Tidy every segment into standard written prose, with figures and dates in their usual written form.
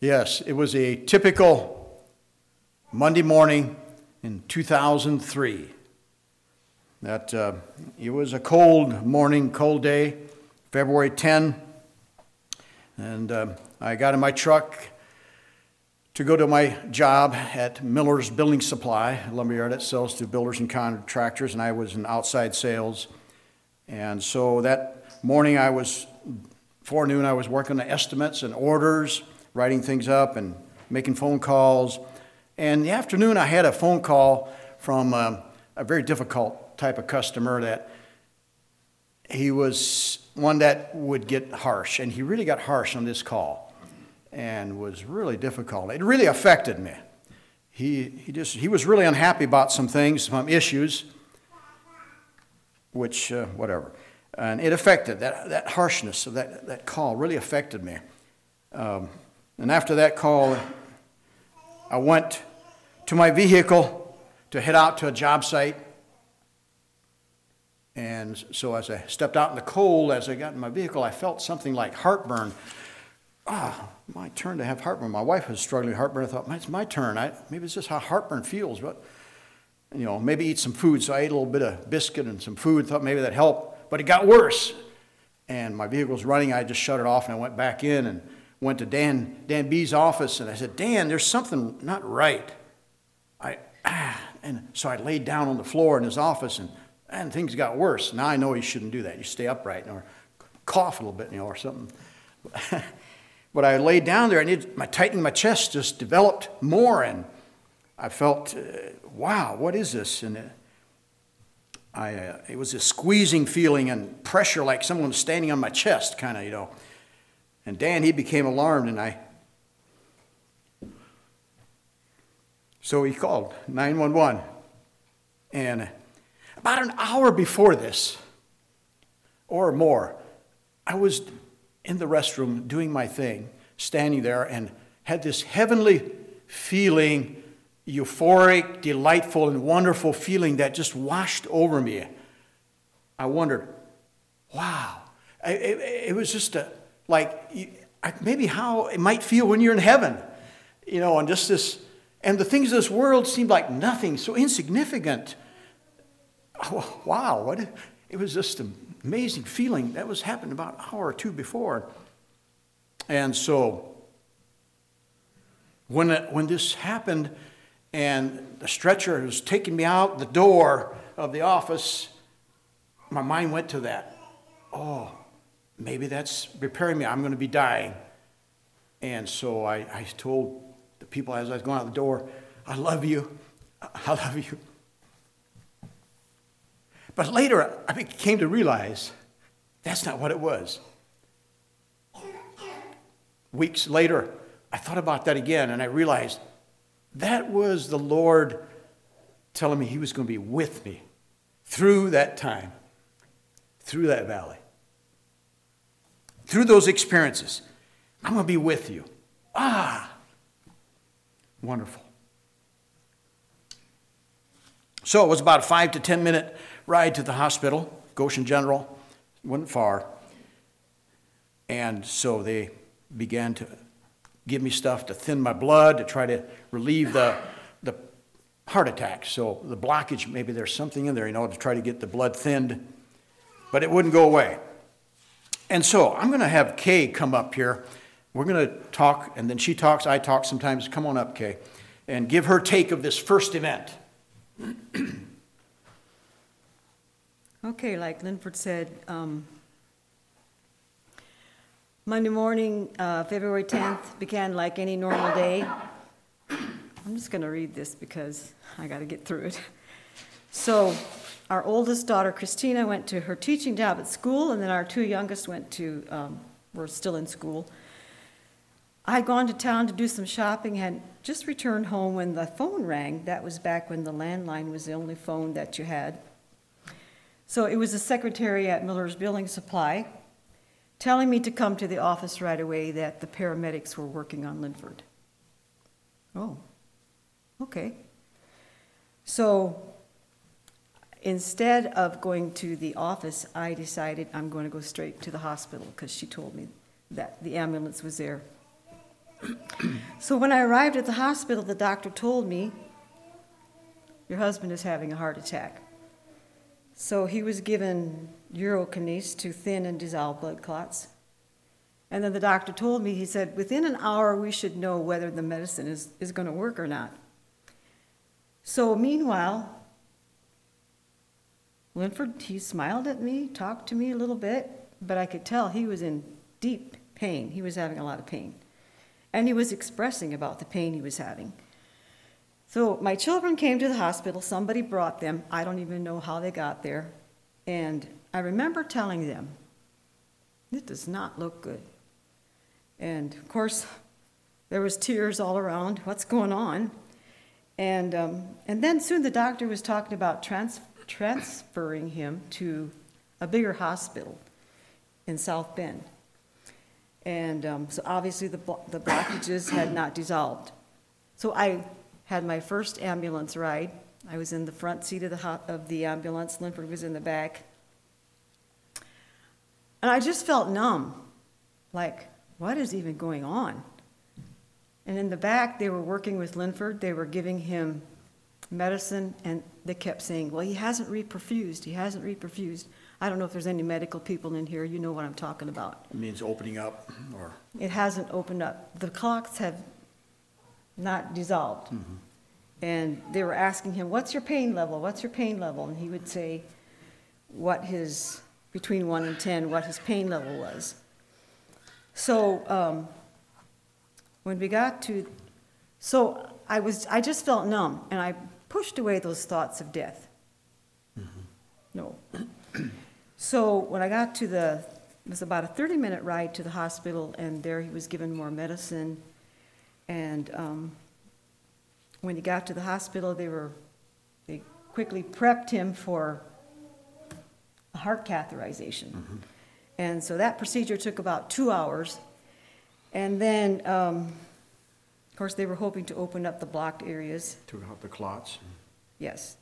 Yes, it was a typical Monday morning in 2003. It was a cold morning, cold day, February 10, and I got in my truck to go to my job at Miller's Building Supply, a lumberyard that sells to builders and contractors, and I was in outside sales. And so that morning forenoon, I was working on estimates and orders, writing things up and making phone calls. And in the afternoon, I had a phone call from a very difficult type of customer that he was one that would get harsh. And he really got harsh on this call and was really difficult. It really affected me. He was really unhappy about some things, some issues, which, whatever. And it affected, that harshness of that call really affected me. And after that call, I went to my vehicle to head out to a job site. And so as I stepped out in the cold, as I got in my vehicle, I felt something like heartburn. My turn to have heartburn. My wife was struggling with heartburn. I thought, it's my turn. Maybe it's just how heartburn feels. But, maybe eat some food. So I ate a little bit of biscuit and some food. Thought maybe that helped. But it got worse. And my vehicle was running. I just shut it off and I went back in and went to Dan B's office. And I said, Dan, there's something not right. And so I laid down on the floor in his office and things got worse. Now I know you shouldn't do that. You stay upright or cough a little bit, or something. But I laid down there and tightening my chest just developed more. And I felt, wow, what is this? And it was a squeezing feeling and pressure like someone was standing on my chest, kind of, And Dan, he became alarmed, and so he called 911. And about an hour before this, or more, I was in the restroom doing my thing, standing there, and had this heavenly feeling, euphoric, delightful, and wonderful feeling that just washed over me. I wondered, wow. It was just maybe how it might feel when you're in heaven, and just this, and the things of this world seemed like nothing, so insignificant. Oh, wow, it was just an amazing feeling. That was happening about an hour or two before. And so when this happened and the stretcher was taking me out the door of the office, my mind went to that. Oh, maybe that's preparing me. I'm going to be dying. And so I told the people as I was going out the door, I love you. I love you. But later, I came to realize that's not what it was. Weeks later, I thought about that again, and I realized that was the Lord telling me he was going to be with me through that time, through that valley, through those experiences. I'm going to be with you. Wonderful. So it was about a 5 to 10 minute ride to the hospital, Goshen General. It wasn't far. And so they began to give me stuff to thin my blood to try to relieve the heart attack. So the blockage, maybe there's something in there, to try to get the blood thinned. But it wouldn't go away. And so I'm going to have Kay come up here. We're going to talk, and then she talks, I talk sometimes. Come on up, Kay, and give her take of this first event. Okay, like Linford said, Monday morning, February 10th, began like any normal day. I'm just going to read this because I got to get through it. So our oldest daughter, Christina, went to her teaching job at school, and then our two youngest were still in school. I had gone to town to do some shopping, had just returned home when the phone rang. That was back when the landline was the only phone that you had. So it was the secretary at Miller's Building Supply telling me to come to the office right away that the paramedics were working on Linford. Oh, okay. So instead of going to the office, I decided I'm going to go straight to the hospital because she told me that the ambulance was there. So when I arrived at the hospital, the doctor told me, your husband is having a heart attack. So he was given urokinase to thin and dissolve blood clots. And then the doctor told me, he said, within an hour we should know whether the medicine is going to work or not. So meanwhile, Linford, he smiled at me, talked to me a little bit, but I could tell he was in deep pain. He was having a lot of pain. And he was expressing about the pain he was having. So my children came to the hospital. Somebody brought them. I don't even know how they got there. And I remember telling them, it does not look good. And of course, there was tears all around. What's going on? And then soon the doctor was talking about transferring him to a bigger hospital in South Bend. And so obviously the blockages had not dissolved. So I had my first ambulance ride. I was in the front seat of the ambulance. Linford was in the back. And I just felt numb, like, what is even going on? And in the back, they were working with Linford. They were giving him medicine, and they kept saying, well, he hasn't reperfused. He hasn't reperfused. I don't know if there's any medical people in here. You know what I'm talking about. It means opening up, or? It hasn't opened up. The clots have not dissolved. Mm-hmm. And they were asking him, what's your pain level? What's your pain level? And he would say between 1 and 10, what his pain level was. So when we got to, I just felt numb, and I pushed away those thoughts of death. Mm-hmm. No. So when I got to it was about a 30-minute ride to the hospital, and there he was given more medicine. And when he got to the hospital, they quickly prepped him for a heart catheterization. Mm-hmm. And so that procedure took about 2 hours. And then, of course, they were hoping to open up the blocked areas. Took out the clots. Yes.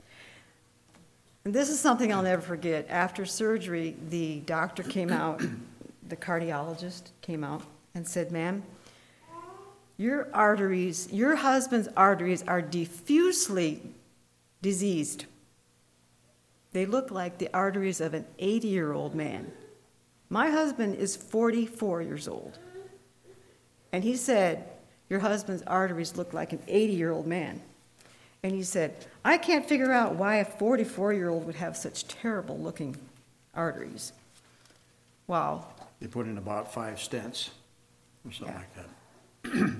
And this is something I'll never forget. After surgery, the doctor came out, the cardiologist came out and said, ma'am, your husband's arteries are diffusely diseased. They look like the arteries of an 80-year-old man. My husband is 44 years old. And he said, your husband's arteries look like an 80-year-old man. And he said, I can't figure out why a 44-year-old would have such terrible-looking arteries. Wow. They put in about 5 stents or something like that.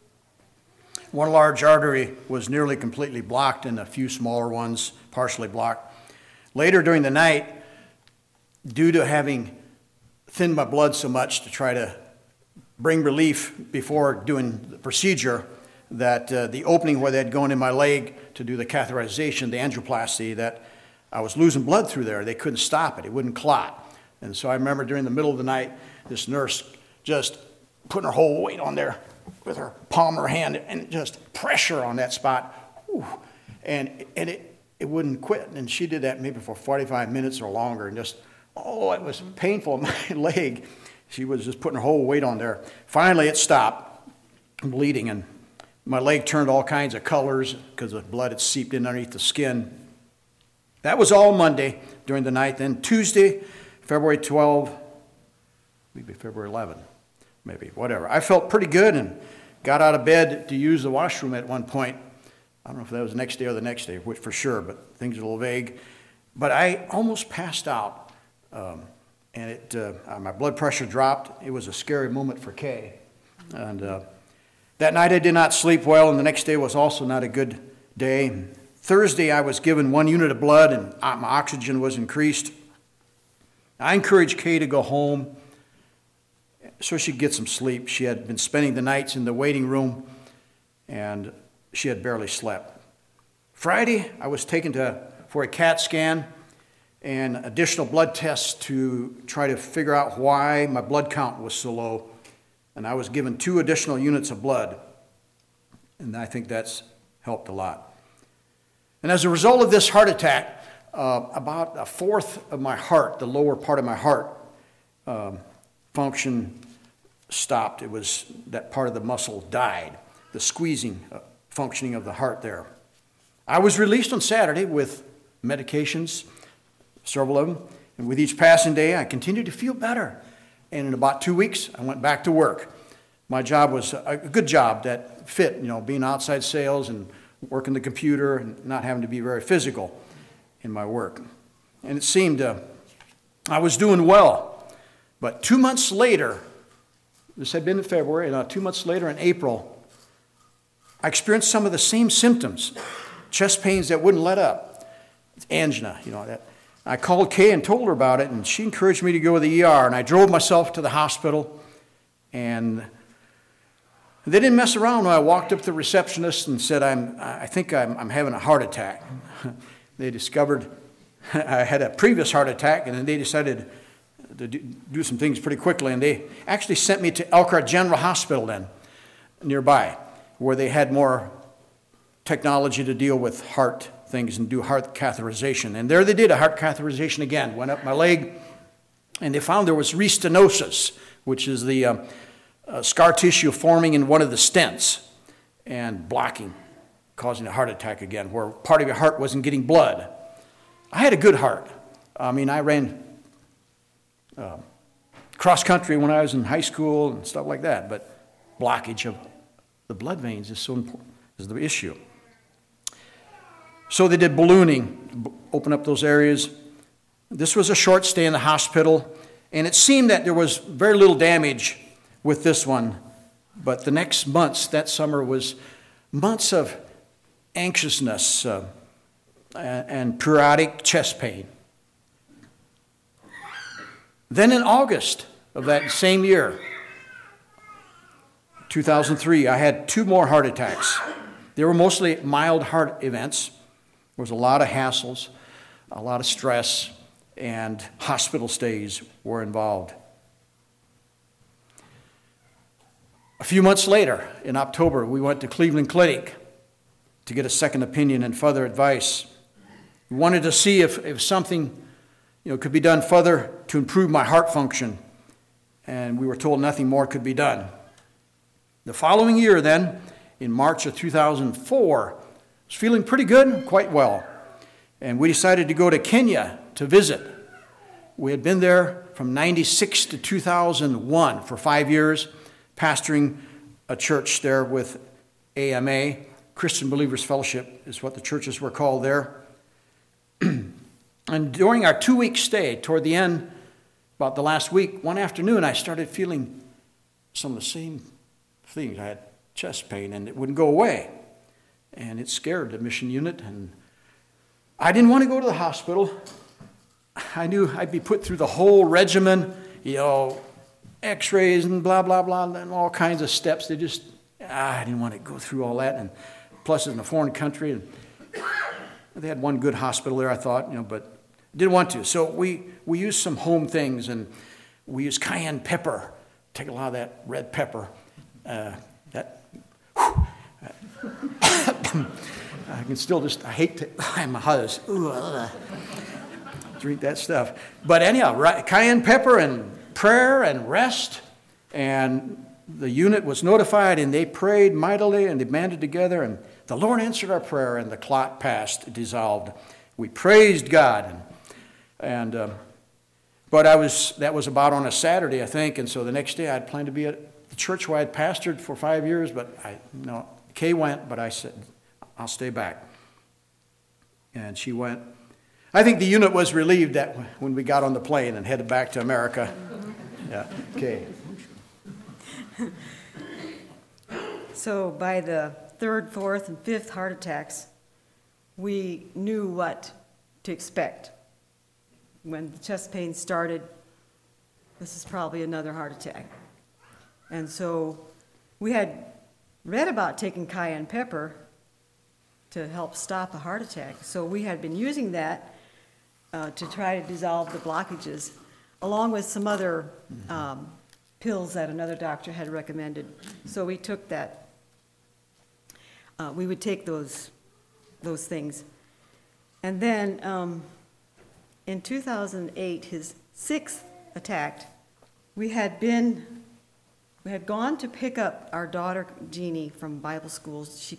One large artery was nearly completely blocked and a few smaller ones partially blocked. Later during the night, due to having thinned my blood so much to try to bring relief before doing the procedure, that the opening where they had gone in my leg to do the catheterization, the angioplasty, that I was losing blood through there. They couldn't stop it. It wouldn't clot. And so I remember during the middle of the night, this nurse just putting her whole weight on there with her palm of her hand and just pressure on that spot. Whew. And it wouldn't quit. And she did that maybe for 45 minutes or longer. And just, it was painful in my leg. She was just putting her whole weight on there. Finally, it stopped bleeding, and my leg turned all kinds of colors because the blood had seeped in underneath the skin. That was all Monday during the night. Then Tuesday, February 12, maybe February 11, maybe, whatever. I felt pretty good and got out of bed to use the washroom at one point. I don't know if that was the next day or the next day, which for sure, but things are a little vague. But I almost passed out, and my blood pressure dropped. It was a scary moment for Kay. And that night I did not sleep well, and the next day was also not a good day. Thursday I was given 1 unit of blood, and my oxygen was increased. I encouraged Kay to go home so she could get some sleep. She had been spending the nights in the waiting room, and she had barely slept. Friday I was taken for a CAT scan and additional blood tests to try to figure out why my blood count was so low. And I was given 2 additional units of blood. And I think that's helped a lot. And as a result of this heart attack, about a fourth of my heart, the lower part of my heart, function stopped. It was that part of the muscle died. the squeezing functioning of the heart there. I was released on Saturday with medications, several of them, and with each passing day, I continued to feel better. And in about 2 weeks, I went back to work. My job was a good job that fit, being outside sales and working the computer and not having to be very physical in my work. And it seemed I was doing well. But 2 months later, this had been in February, and 2 months later in April, I experienced some of the same symptoms, chest pains that wouldn't let up. It's angina, that. I called Kay and told her about it, and she encouraged me to go to the ER, and I drove myself to the hospital, and they didn't mess around when I walked up to the receptionist and said, I think I'm having a heart attack. They discovered I had a previous heart attack, and then they decided to do some things pretty quickly, and they actually sent me to Elkhart General Hospital then, nearby, where they had more technology to deal with heart things and do heart catheterization. And there they did a heart catheterization again, went up my leg, and they found there was restenosis, which is the scar tissue forming in one of the stents and blocking, causing a heart attack again, where part of your heart wasn't getting blood. I had a good heart. I ran cross country when I was in high school and stuff like that, but blockage of the blood veins is so important, is the issue. So they did ballooning, open up those areas. This was a short stay in the hospital, and it seemed that there was very little damage with this one, but the next months, that summer, was months of anxiousness and periodic chest pain. Then in August of that same year, 2003, I had 2 more heart attacks. They were mostly mild heart events. There was a lot of hassles, a lot of stress, and hospital stays were involved. A few months later, in October, we went to Cleveland Clinic to get a second opinion and further advice. We wanted to see if something could be done further to improve my heart function, and we were told nothing more could be done. The following year then, in March of 2004, I was feeling pretty good, quite well, and we decided to go to Kenya to visit. We had been there from 96 to 2001 for 5 years, pastoring a church there with AMA, Christian Believers Fellowship is what the churches were called there. And during our 2-week stay, toward the end, about the last week, one afternoon, I started feeling some of the same things. I had chest pain, and it wouldn't go away. And it scared the mission unit, and I didn't want to go to the hospital. I knew I'd be put through the whole regimen, x-rays and blah, blah, blah, and all kinds of steps. I didn't want to go through all that, and plus it's in a foreign country, and they had one good hospital there, I thought, but didn't want to. So we used some home things, and we used cayenne pepper. Take a lot of that red pepper. I can still I hate to, I'm a huzz. Drink that stuff. But anyhow, cayenne pepper and prayer and rest, and the unit was notified, and they prayed mightily, and they banded together, and the Lord answered our prayer, and the clot passed, dissolved. We praised God, but that was about on a Saturday, I think, and so the next day I'd planned to be at the church where I'd pastored for 5 years, but Kay went, but I said, I'll stay back. And she went. I think the unit was relieved that when we got on the plane and headed back to America. Yeah, Kay. So by the 3rd, 4th, and 5th heart attacks, we knew what to expect. When the chest pain started, this is probably another heart attack. And so we had read about taking cayenne pepper to help stop a heart attack. So we had been using that to try to dissolve the blockages, along with some other pills that another doctor had recommended. So we took that. We would take those things. And then in 2008, his 6th attack, we had been We had gone to pick up our daughter Jeannie from Bible school. She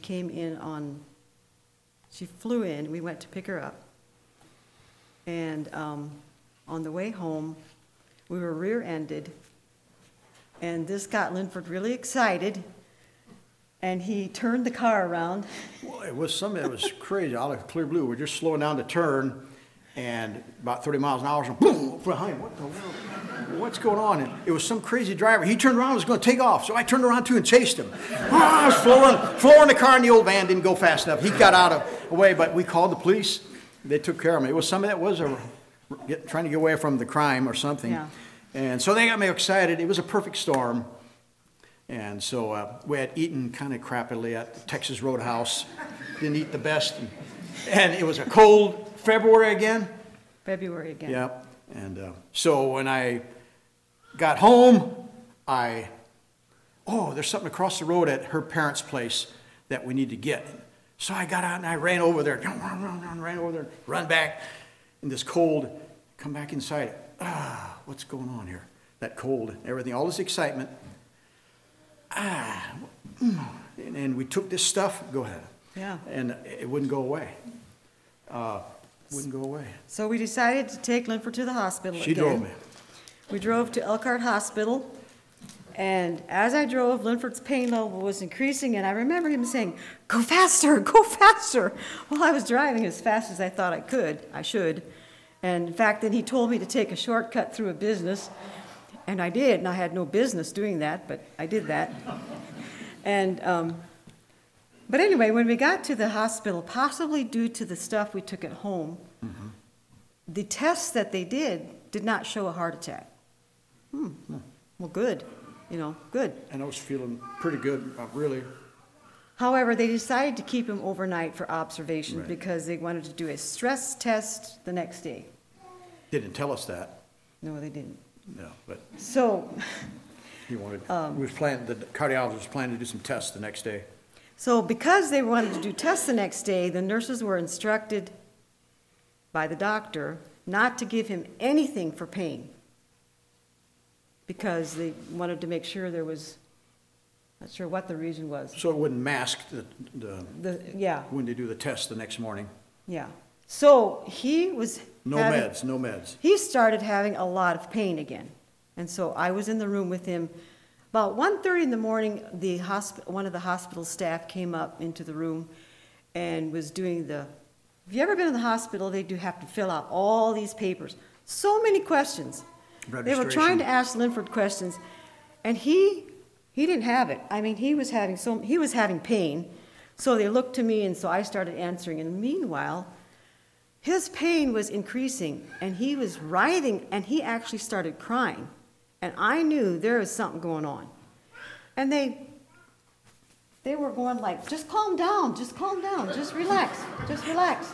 flew in, we went to pick her up. And on the way home, we were rear-ended, and this got Linford really excited, and he turned the car around. Well, it was crazy, out of clear blue. We're just slowing down to turn, and about 30 miles an hour, so boom, behind, what the world? What's going on? And it was some crazy driver. He turned around and was going to take off, so I turned around too and chased him. I was flooring the car, and the old van didn't go fast enough. He got out of the way, but we called the police. They took care of him. It was somebody that was trying to get away from the crime or something. Yeah. And so they got me excited. It was a perfect storm. And so we had eaten kind of crappily at Texas Roadhouse. Didn't eat the best. And it was a cold February again. February again. Yep. And so when I got home, there's something across the road at her parents' place that we need to get. So I got out and I ran over there, run back in this cold, come back inside. What's going on here? That cold, everything, all this excitement. And we took this stuff, go ahead. Yeah. And it wouldn't go away. Wouldn't go away. So we decided to take Linford to the hospital She again. drove me. We drove to Elkhart Hospital, and as I drove, Linford's pain level was increasing, and I remember him saying, "Go faster, go faster." Well, I was driving as fast as I thought I should. And in fact, then he told me to take a shortcut through a business, and I did, and I had no business doing that, but I did that. And, but anyway, when we got to the hospital, possibly due to the stuff we took at home, the tests that they did not show a heart attack. Well, good, good. And I was feeling pretty good, really. However, they decided to keep him overnight for observation Right. because they wanted to do a stress test the next day. Didn't tell us that. No, they didn't. No, but So, he wanted, the cardiologist was planning to do some tests the next day. so because they wanted to do tests the next day, the nurses were instructed by the doctor not to give him anything for pain because they wanted to make sure there was, not sure what the reason was. So it wouldn't mask Yeah, when they do the test the next morning. yeah. So he was No having- meds, no meds. He started having a lot of pain again. And so I was in the room with him. About 1:30 in the morning, one of the hospital staff came up into the room and was doing if you ever been in the hospital, they do have to fill out all these papers. So many questions. They were trying to ask Linford questions, and he didn't have it. I mean, he was having pain. So they looked to me, and so I started answering. And meanwhile, his pain was increasing, and he was writhing, and he actually started crying. And I knew there was something going on. And they were going like, just calm down, just relax, just relax.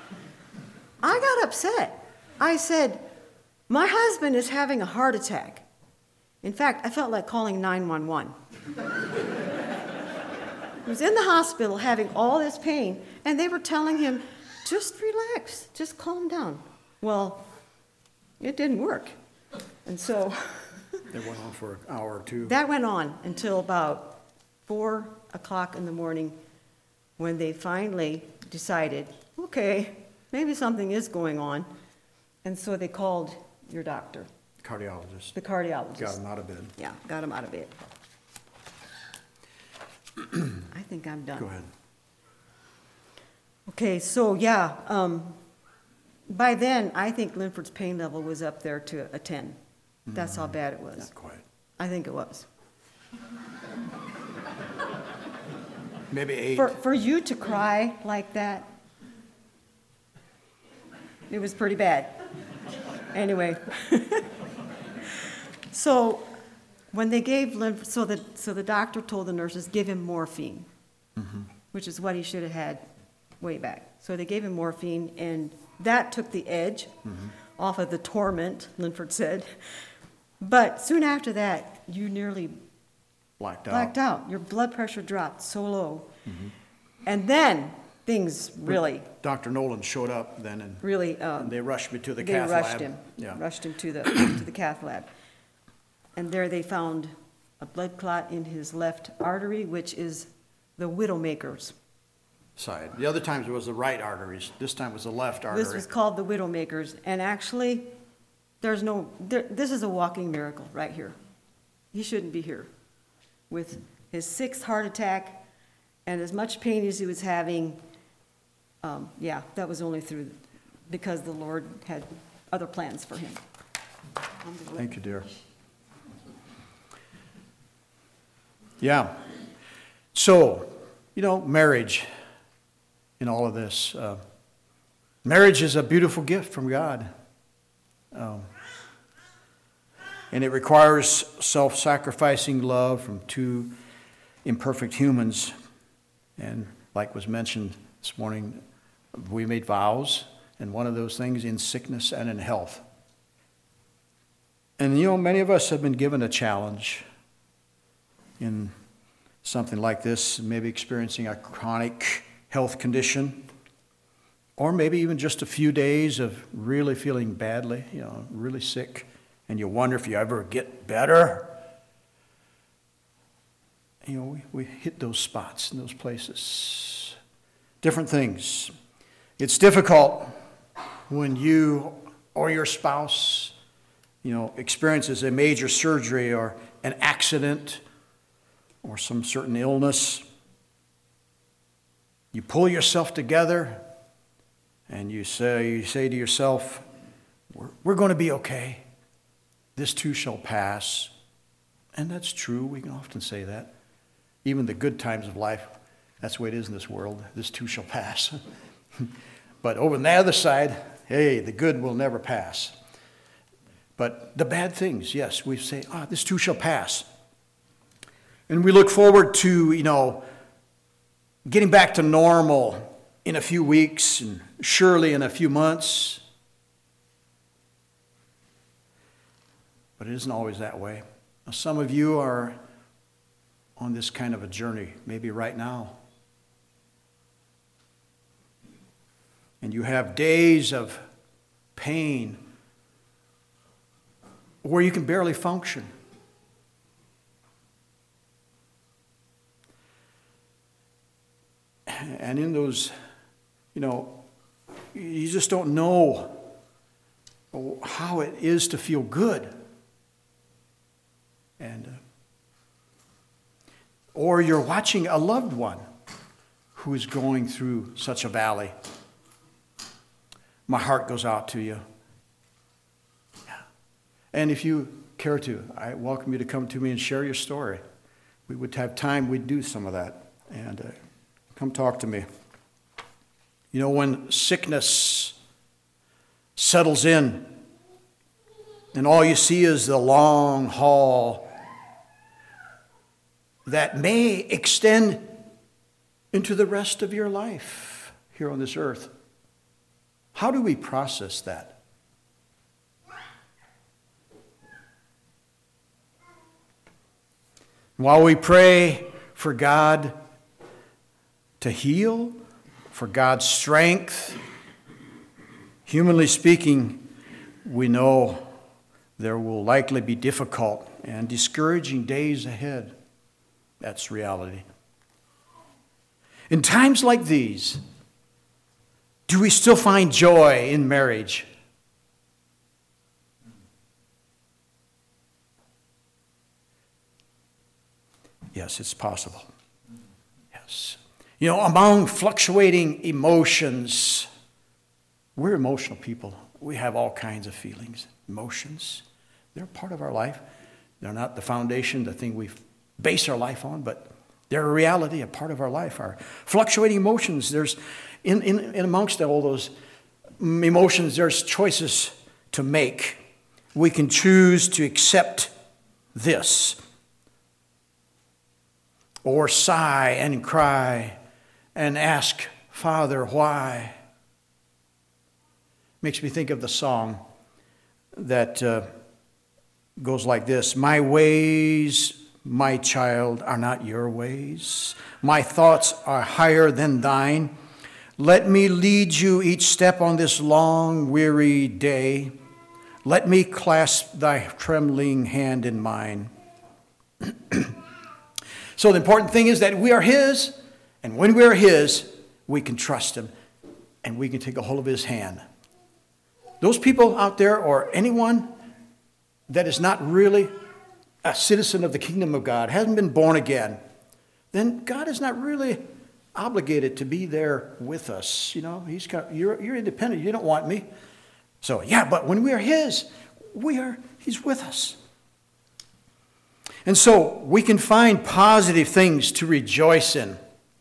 I got upset. I said, my husband is having a heart attack. In fact, I felt like calling 911. He was in the hospital having all this pain, and they were telling him, just relax, just calm down. Well, it didn't work. And so They went on for an hour or two. that went on until about 4 o'clock in the morning when they finally decided, okay, maybe something is going on. And so they called your doctor, Cardiologist. the cardiologist. Got him out of bed. Yeah, got him out of bed. I think I'm done. Go ahead. Okay, so yeah, by then, I think Linford's pain level was up there to a 10. That's how bad it was. Not quite. I think it was. Maybe 8. For you to cry like that, it was pretty bad. Anyway, so when they gave Linford, so the doctor told the nurses, give him morphine, which is what he should have had way back. So they gave him morphine, and that took the edge off of the torment, Linford said. But soon after that, you nearly blacked out. Your blood pressure dropped so low. And then things really, Dr. Nolan showed up then, and really, they rushed me to the they cath lab. rushed him, Yeah. rushed him to the cath lab. And there they found a blood clot in his left artery, which is the widowmaker's. Side. The other times it was the right arteries. This time it was the left artery. This was called the widowmaker's, and actually, this is a walking miracle right here. He shouldn't be here. With his 6th heart attack and as much pain as he was having, that was only because the Lord had other plans for him. Thank you, dear. Yeah. So, marriage in all of this. Marriage is a beautiful gift from God. And it requires self-sacrificing love from two imperfect humans. And like was mentioned this morning, we made vows, and one of those things in sickness and in health. And many of us have been given a challenge in something like this, maybe experiencing a chronic health condition, or maybe even just a few days of really feeling badly, really sick, and you wonder if you ever get better. We hit those spots in those places. Different things. It's difficult when you or your spouse, experiences a major surgery or an accident or some certain illness. You pull yourself together and you say to yourself, we're going to be okay. This too shall pass. And that's true. We can often say that. Even the good times of life, that's the way it is in this world. This too shall pass. But over on the other side, hey, the good will never pass. But the bad things, yes, we say, this too shall pass. And we look forward to, getting back to normal in a few weeks and surely in a few months. But it isn't always that way. Now, some of you are on this kind of a journey, maybe right now. And you have days of pain where you can barely function. And in those, you just don't know how it is to feel good. And or you're watching a loved one who is going through such a valley. My heart goes out to you. And if you care to, I welcome you to come to me and share your story. We would have time, we'd do some of that. And come talk to me. When sickness settles in and all you see is the long haul that may extend into the rest of your life here on this earth. How do we process that? While we pray for God to heal, for God's strength, humanly speaking, we know there will likely be difficult and discouraging days ahead. That's reality. In times like these, do we still find joy in marriage? Yes, it's possible. Yes. Among fluctuating emotions, we're emotional people. We have all kinds of feelings, emotions. They're part of our life. They're not the foundation, the thing we base our life on, but they're a reality, a part of our life. Our fluctuating emotions, there's in amongst all those emotions, there's choices to make. We can choose to accept this, or sigh and cry and ask, Father, why? Makes me think of the song that goes like this. My ways, my child, are not your ways. My thoughts are higher than thine. Let me lead you each step on this long, weary day. Let me clasp thy trembling hand in mine. So the important thing is that we are his, and when we are his, we can trust him, and we can take a hold of his hand. Those people out there, or anyone that is not really a citizen of the kingdom of God, hasn't been born again, then God is not really obligated to be there with us. You know, you're independent. You don't want me. So, yeah, but when we are his, he's with us. And so we can find positive things to rejoice in.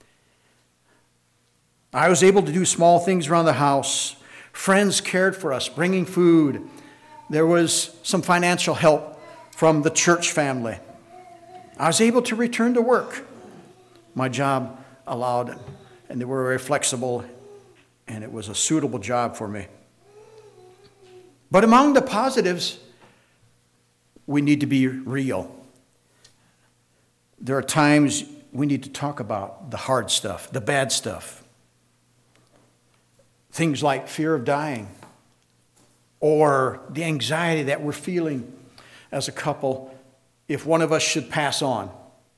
I was able to do small things around the house. Friends cared for us, bringing food. There was some financial help from the church family. I was able to return to work. My job allowed, and they were very flexible, and it was a suitable job for me. But among the positives, we need to be real. There are times we need to talk about the hard stuff, the bad stuff. Things like fear of dying, or the anxiety that we're feeling as a couple if one of us should pass on.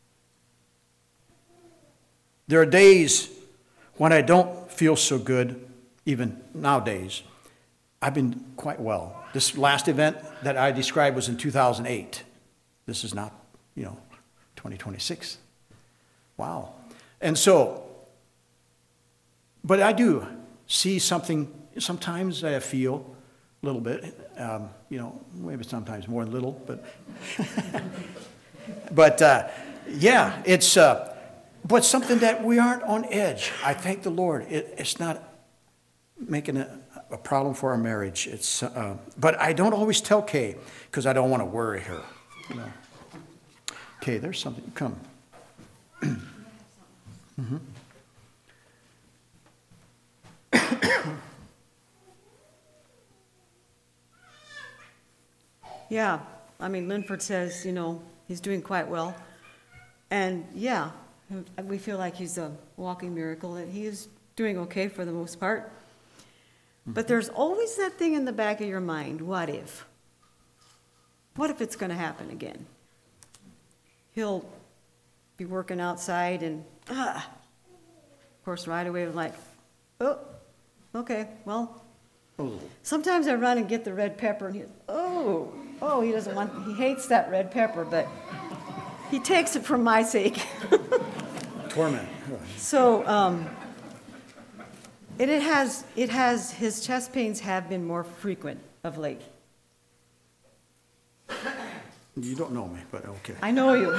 There are days when I don't feel so good, even nowadays. I've been quite well. This last event that I described was in 2008. This is not, 2026. Wow. And so, but I do see something, sometimes I feel a little bit, maybe sometimes more than little, but, yeah, it's, but something that we aren't on edge. I thank the Lord. It's not making a problem for our marriage. It's, but I don't always tell Kay because I don't want to worry her. Kay, there's something. Come. Mm-hmm. Yeah, Linford says, he's doing quite well. And yeah, we feel like he's a walking miracle, and he is doing okay for the most part. But there's always that thing in the back of your mind, what if? What if it's going to happen again? He'll be working outside and, of course, right away, I'm like, oh, okay, well. Sometimes I run and get the red pepper, and he hates that red pepper, but he takes it for my sake. Torment. So, his chest pains have been more frequent of late. You don't know me, but okay. I know you.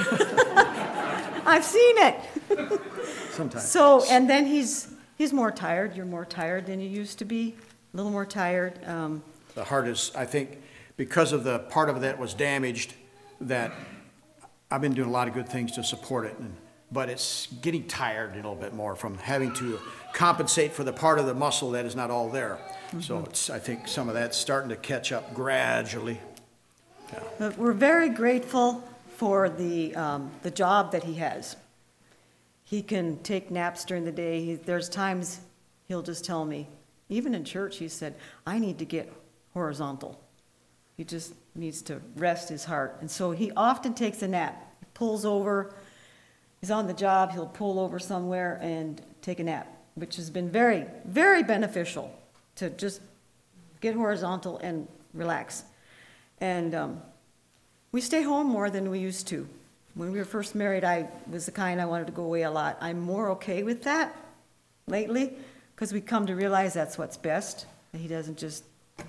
I've seen it. Sometimes. So, and then he's more tired. You're more tired than you used to be. A little more tired. The heart is, I think, because of the part of that was damaged, that I've been doing a lot of good things to support it, but it's getting tired a little bit more from having to compensate for the part of the muscle that is not all there. Mm-hmm. So I think some of that's starting to catch up gradually. Yeah. But we're very grateful for the job that he has. He can take naps during the day. There's times he'll just tell me, even in church, he said, I need to get horizontal. He just needs to rest his heart. And so he often takes a nap. He pulls over. He's on the job. He'll pull over somewhere and take a nap, which has been very, very beneficial to just get horizontal and relax. And we stay home more than we used to. When we were first married, I was the kind I wanted to go away a lot. I'm more okay with that lately because we come to realize that's what's best, that he doesn't just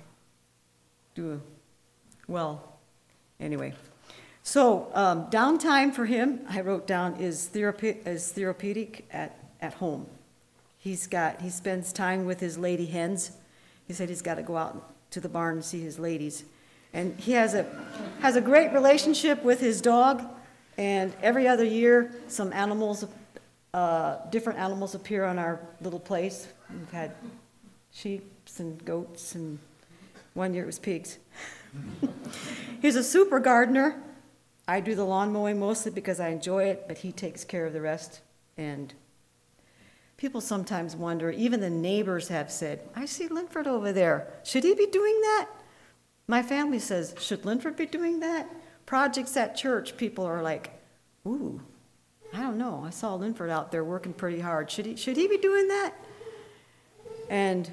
do anyway. So downtime for him, I wrote down, is therapeutic at home. He spends time with his lady hens. He said he's got to go out to the barn and see his ladies. And he has a great relationship with his dog, and every other year some animals, different animals appear on our little place. We've had sheep and goats, and one year it was pigs. He's a super gardener. I do the lawn mowing mostly because I enjoy it, but he takes care of the rest. And people sometimes wonder, even the neighbors have said, I see Linford over there. Should he be doing that? My family says, should Linford be doing that? Projects at church, people are like, ooh, I don't know. I saw Linford out there working pretty hard. Should he be doing that? And,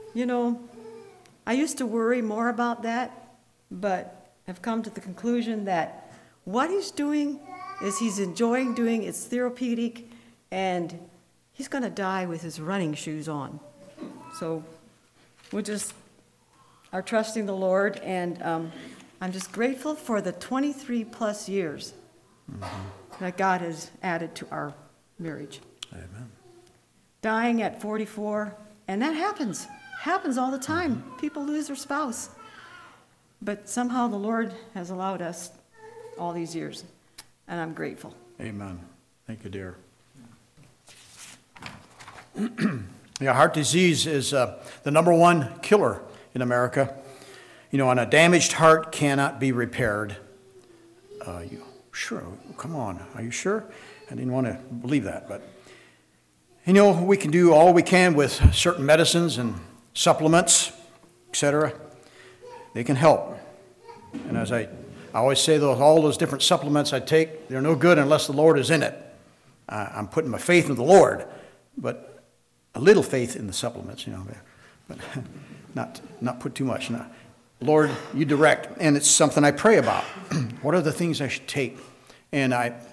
I used to worry more about that, but I've come to the conclusion that what he's doing is he's enjoying doing, it's therapeutic, and he's going to die with his running shoes on. So we just are trusting the Lord, and I'm just grateful for the 23 plus years that God has added to our marriage. Amen. Dying at 44, and that happens all the time. People lose their spouse. But somehow the Lord has allowed us all these years, and I'm grateful. Amen. Thank you, dear. Yeah, heart disease is the number one killer in America. And a damaged heart cannot be repaired. Sure, come on, are you sure? I didn't want to believe that, but we can do all we can with certain medicines and supplements, etc. They can help. And as I always say, all those different supplements I take, they're no good unless the Lord is in it. I'm putting my faith in the Lord, but a little faith in the supplements, but not put too much. No. Lord, you direct, and it's something I pray about. What are the things I should take? And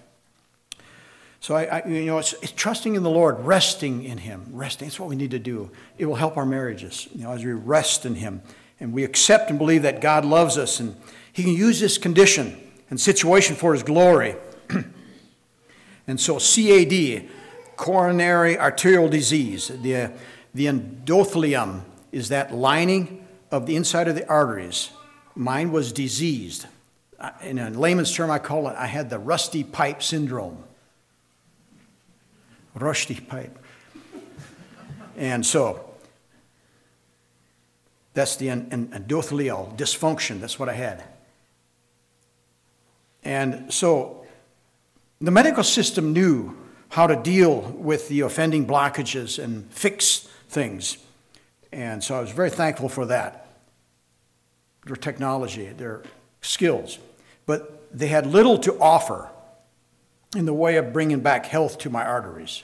it's trusting in the Lord, resting in Him. Resting, that's what we need to do. It will help our marriages, as we rest in Him. And we accept and believe that God loves us, and He can use this condition and situation for His glory. And so CAD, coronary arterial disease, the endothelium is that lining of the inside of the arteries. Mine was diseased. In a layman's term, I had the rusty pipe syndrome. Rusty pipe. And so, that's the endothelial dysfunction. That's what I had. And so, the medical system knew how to deal with the offending blockages and fix things. And so I was very thankful for that. Their technology, their skills. But they had little to offer in the way of bringing back health to my arteries.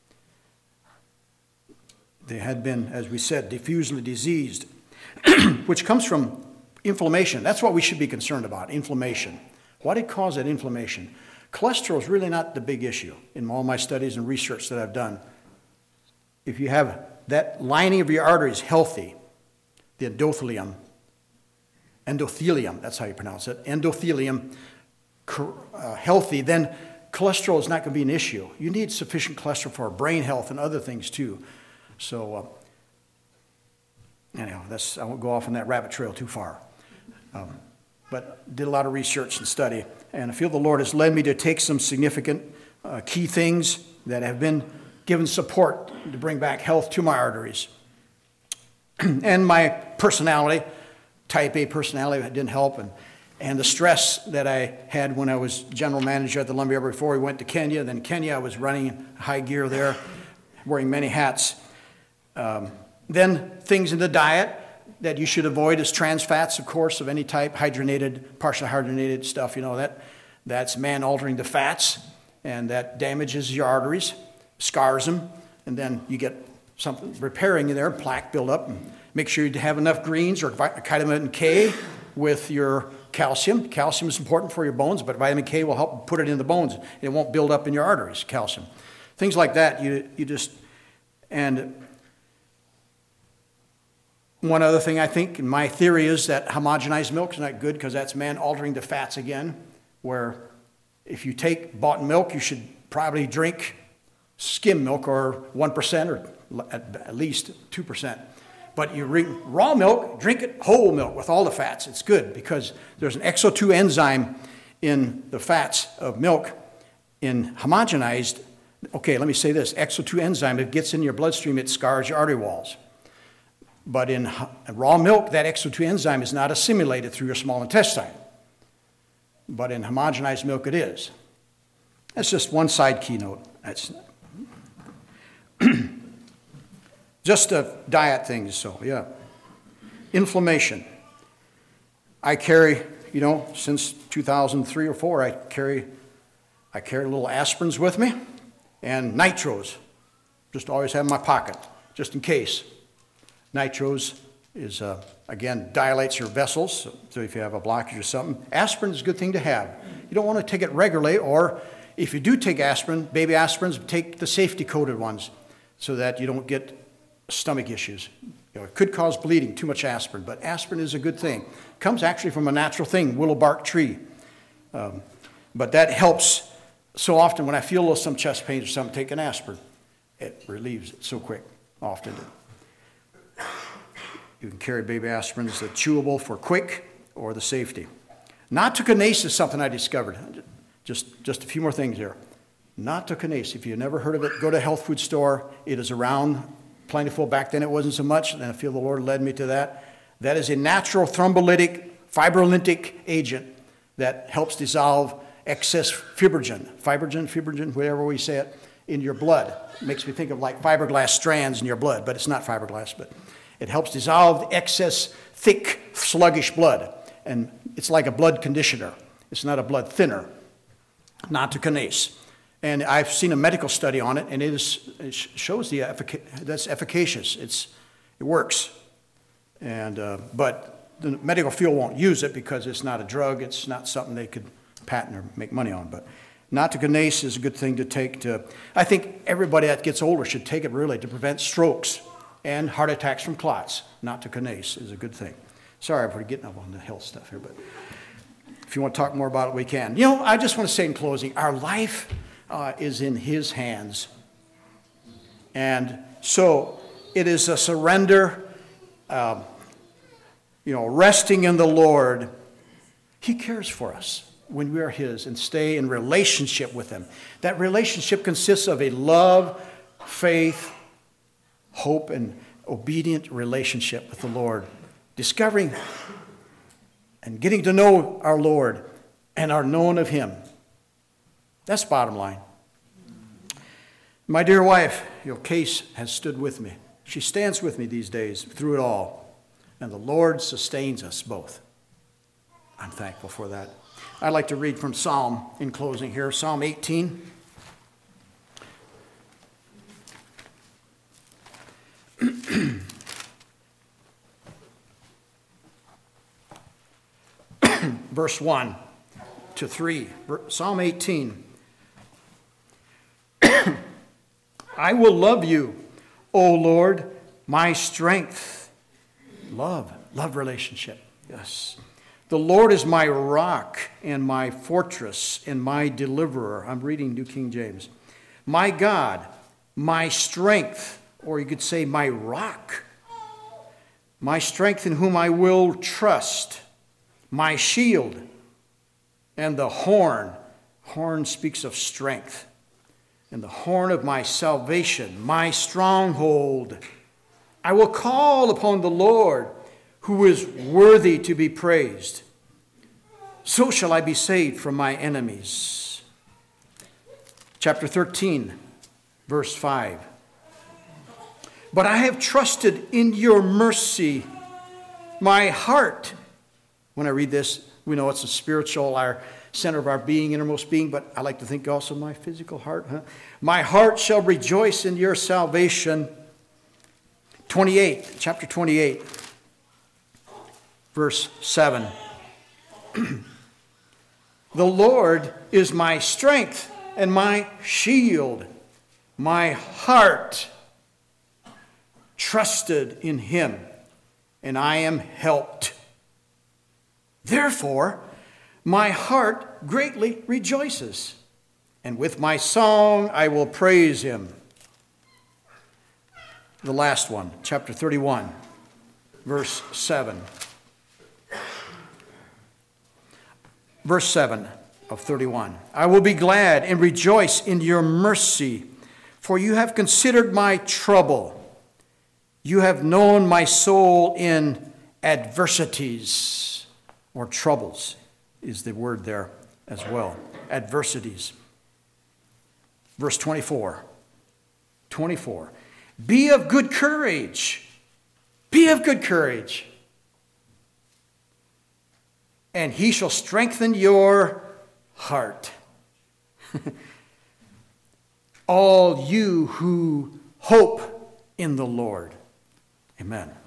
They had been, as we said, diffusely diseased, which comes from inflammation. That's what we should be concerned about, inflammation. What did cause that inflammation? Cholesterol is really not the big issue in all my studies and research that I've done. If you have that lining of your arteries healthy, the endothelium, that's how you pronounce it, endothelium healthy, then cholesterol is not going to be an issue. You need sufficient cholesterol for brain health and other things too. So, anyhow, I won't go off on that rabbit trail too far. But did a lot of research and study, and I feel the Lord has led me to take some significant key things that have been given support to bring back health to my arteries. And my personality, type A personality, didn't help, and the stress that I had when I was general manager at the lumberyard before we went to Kenya. Then Kenya, I was running high gear there, wearing many hats. Then things in the diet that you should avoid is trans fats, of course, of any type, hydrogenated, partially hydrogenated stuff, that's man-altering the fats, and that damages your arteries, scars them, and then you get something repairing in there, plaque buildup. And make sure you have enough greens or vitamin K with your calcium. Calcium is important for your bones, but vitamin K will help put it in the bones. It won't build up in your arteries, calcium. Things like that, and one other thing I think, and my theory is that homogenized milk is not good because that's man-altering the fats again, where if you take bought milk, you should probably drink skim milk or 1% or at least 2%. But you drink raw milk, drink it whole milk with all the fats. It's good because there's an XO2 enzyme in the fats of milk. In homogenized, okay, let me say this, XO2 enzyme, if it gets in your bloodstream, it scars your artery walls. But in raw milk, that XO2 enzyme is not assimilated through your small intestine. But in homogenized milk, it is. That's just one side keynote. That's just diet things, so yeah. Inflammation. I carry, since 2003 or 4, I carry little aspirins with me and nitros. Just always have in my pocket, just in case. Nitros is, again, dilates your vessels, so if you have a blockage or something. Aspirin is a good thing to have. You don't want to take it regularly, or if you do take aspirin, baby aspirins, take the safety-coated ones so that you don't get stomach issues. It could cause bleeding, too much aspirin, but aspirin is a good thing. It comes actually from a natural thing, willow bark tree. But that helps so often when I feel some chest pains or something, take an aspirin. It relieves it so quick, often. You can carry baby aspirins, the chewable for quick or the safety. Natokinase is something I discovered. Just a few more things here. Natokinase, if you've never heard of it, go to a health food store. It is around, plentiful. Back then it wasn't so much, and I feel the Lord led me to that. That is a natural thrombolytic, fibrolytic agent that helps dissolve excess fibrogen, whatever we say it, in your blood. It makes me think of like fiberglass strands in your blood, but it's not fiberglass, but it helps dissolve excess, thick, sluggish blood. And it's like a blood conditioner. It's not a blood thinner. Natokinase. And I've seen a medical study on it, and it shows that's efficacious. It works. And but the medical field won't use it because it's not a drug. It's not something they could patent or make money on. But natokinase is a good thing to take I think everybody that gets older should take it really to prevent strokes and heart attacks from clots. Natokinase is a good thing. Sorry for getting up on the health stuff here, but if you want to talk more about it, we can. I just want to say in closing, our life is in His hands. And so it is a surrender, resting in the Lord. He cares for us when we are His and stay in relationship with Him. That relationship consists of a love, faith, hope, and obedient relationship with the Lord. Discovering and getting to know our Lord and are known of Him. That's bottom line. My dear wife, Case has stood with me. She stands with me these days through it all. And the Lord sustains us both. I'm thankful for that. I'd like to read from Psalm in closing here. Psalm 18. Verse 1 to 3. Psalm 18. I will love you, O Lord, my strength. Love relationship. Yes. The Lord is my rock and my fortress and my deliverer. I'm reading New King James. My God, my strength, or you could say my rock. My strength in whom I will trust. My shield and the horn. Horn speaks of strength. And the horn of my salvation, my stronghold. I will call upon the Lord, who is worthy to be praised. So shall I be saved from my enemies. Chapter 13, verse 5. But I have trusted in your mercy. My heart, when I read this, we know it's a spiritual, our center of our being, innermost being, but I like to think also my physical heart. My heart shall rejoice in your salvation. 28, chapter 28, verse 7. The Lord is my strength and my shield. My heart trusted in Him, and I am helped. Therefore, my heart greatly rejoices, and with my song I will praise Him. The last one, chapter 31, verse 7. Verse 7 of 31. I will be glad and rejoice in your mercy, for you have considered my trouble. You have known my soul in adversities, or troubles is the word there as well. Adversities. Verse 24. 24. Be of good courage. Be of good courage. And He shall strengthen your heart. All you who hope in the Lord. Amen.